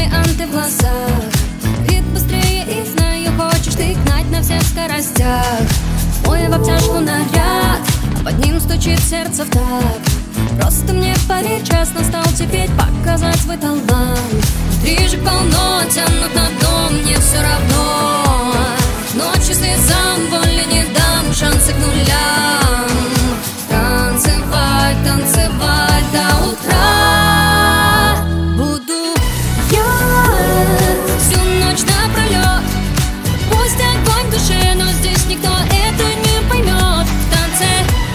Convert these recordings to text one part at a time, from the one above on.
бриллианты в глазах. Вид быстрее и знаю, хочешь ты гнать на всех скоростях. Мой в обтяжку наряд, а под ним стучит сердце в такт. Просто мне поверь, час настал теперь показать свой талант. Внутри же полно, тянут на дно, мне все равно. Ночью слезам воли не дам, шансы к нулям. Танцевать, танцевать до утра. Буду я всю ночь напролет. Пусть огонь в душе, но здесь никто это не поймет. В танце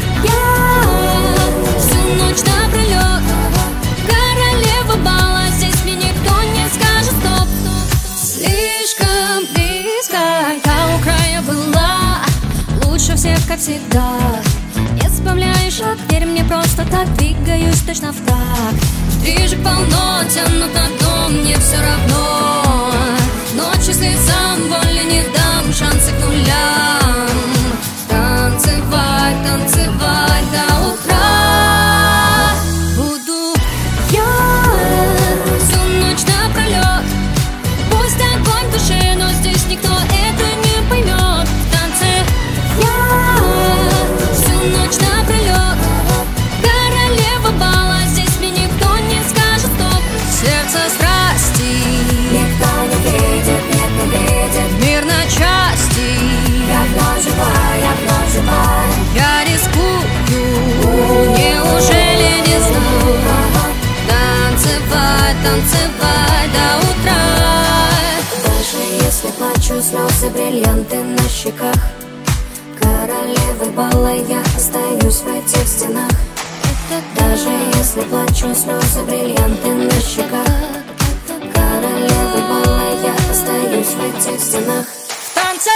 я всю ночь напролет. Королева бала, здесь мне никто не скажет стоп. Слишком близко, я у края была. Лучше всех, как всегда. Не сбавляю шаг, верь мне, просто так двигаюсь точно в такт. Внутри же полно, тянут на дно, мне все равно. Ночью слезам воли не дам, шансы к нулям. Танцевать, танцевать до утра. Буду я всю ночь напролет. Пусть огонь в душе, но здесь никто это не поймет. В танце я всю ночь напролет. Королева бала, здесь мне никто не скажет стоп. Сердце страсти Никто не видит, нет, не видит. мир на части. Я вновь жива. Я рискую, неужели не знал? Танцевать, танцевать до утра. Даже если плачу, слезы, бриллианты на щеках. Королевой бала я остаюсь в этих стенах. Даже если плачу, слезы, бриллианты на щеках. Королевой бала я остаюсь в этих стенах. В танце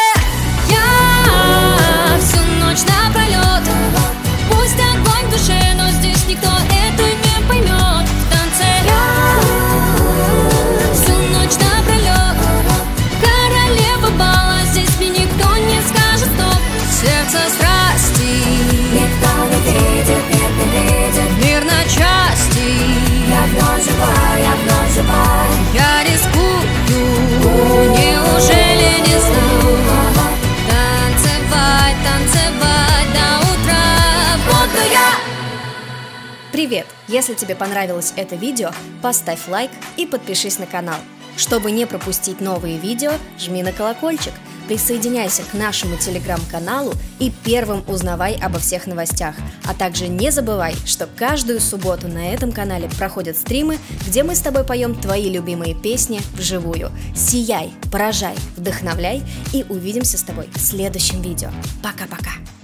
я всю ночь напролет. Пусть огонь в душе, но здесь никто это не поймет. В танце я всю ночь напролет. Королева бала, здесь мне никто не скажет стоп. Сердце страсти Никто не видит, нет, не видит. мир на части. Я вновь жива. Я рискую, неужели не знал? Танцевать, танцевать до утра. Буду я. Привет! Если тебе понравилось это видео, поставь лайк и подпишись на канал. Чтобы не пропустить новые видео, жми на колокольчик. Присоединяйся к нашему телеграм-каналу и первым узнавай обо всех новостях. А также не забывай, что каждую субботу на этом канале проходят стримы, где мы с тобой поем твои любимые песни вживую. Сияй, поражай, вдохновляй и увидимся с тобой в следующем видео. Пока-пока!